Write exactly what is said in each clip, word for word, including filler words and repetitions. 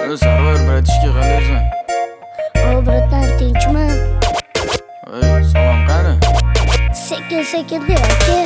Yo, Sarvar, bratishka, qalaysan? O, bratan, tinchman? Ey, salom qani? Sekin-sekin de, aka.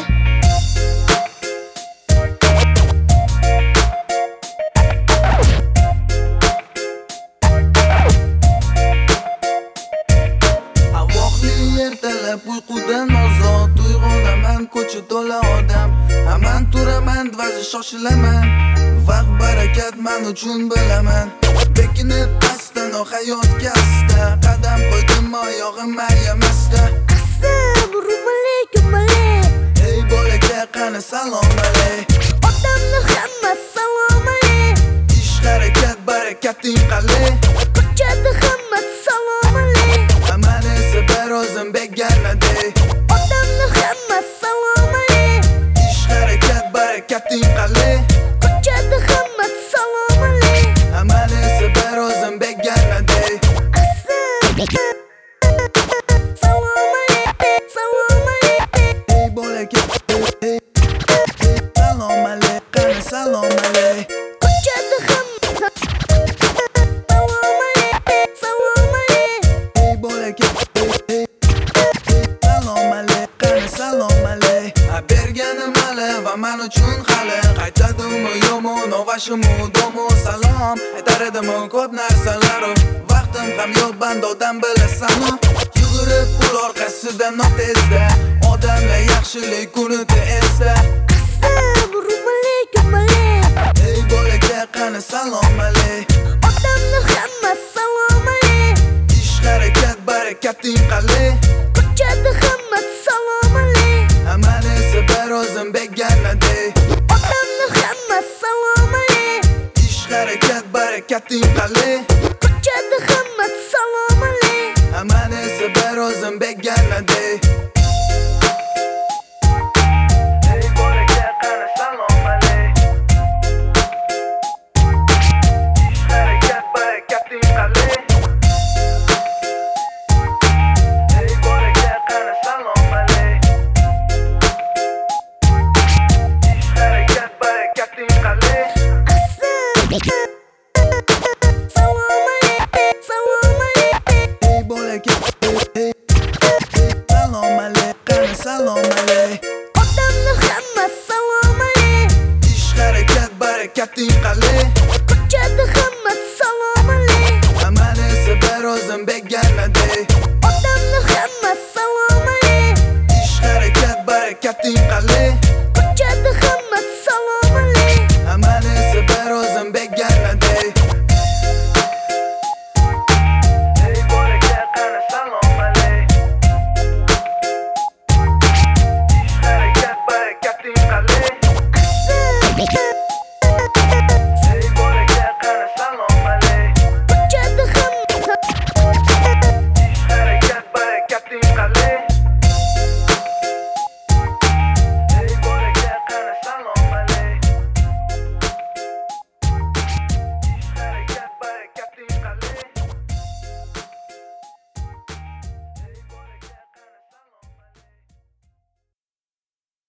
Ertalab uyqudan ozod uyg'onaman, ko'cha to'la odam. Hamon turaman, vazi shoshilaman. Vaqt barakat men uchun bilaman. Bekinib pastdan o hayot kasta, qadam qo'ydim oyog'im ayamasta. Assalomu alaykum alay. Ey bolaka, qani salom alay. Odamni hamma salom alay. Ish harakat barakating qalay. Ko'chada hamma salom alay. Aman esa bir o'zim beganaday. Odamni hamma salom alay. Ish harakat barakating qalay. Ko'chada hamma salom alay. Aman esa bir o'zim beganaday. Salom alay, salom alay. Ey bolaka, ey, ey, salom alay, qani salom alay. Ko'chada hamma salom alay, salom alay. Ey bolaka, ey, ey, salom alay, qani salom alay. Berganim hali va men uchun hali, qaytadimi yomon ovashimu domu salom. Aytar edim ko'p narsalar, vaqtim ham yo'q band odam bilasan. Yugurib pul orqasidan notezda, odamlar yaxshilik kunida esa. Assalomu alaykum alay. Ey bolaka, qani salom alay. Odamni hamma salom alay. Ish harakat barakating qalay. Ko'chada hamma salom alay. Aman esa bir o'zim beganaday. Odamni hamma salom alay. Ish harakat barakating qalay. Ko'chada hamma salom alay. Aman esa bir o'zim beganaday. Ey bolaka, qani salom alay. Ish harakat barakating qalay. Ey bolaka, qani salom alay. Ish harakat barakating qalay. Salom alay, salom alay. Ey bolaka, ey, ey, salom alay, qani salom alay. Odamni hamma salom alay. Ish harakat barakating qalay. Ko'chada hamma salom alay. Aman esa bir o'zim beganaday. Odamni hamma salom alay. Ish harakat barakating qalay.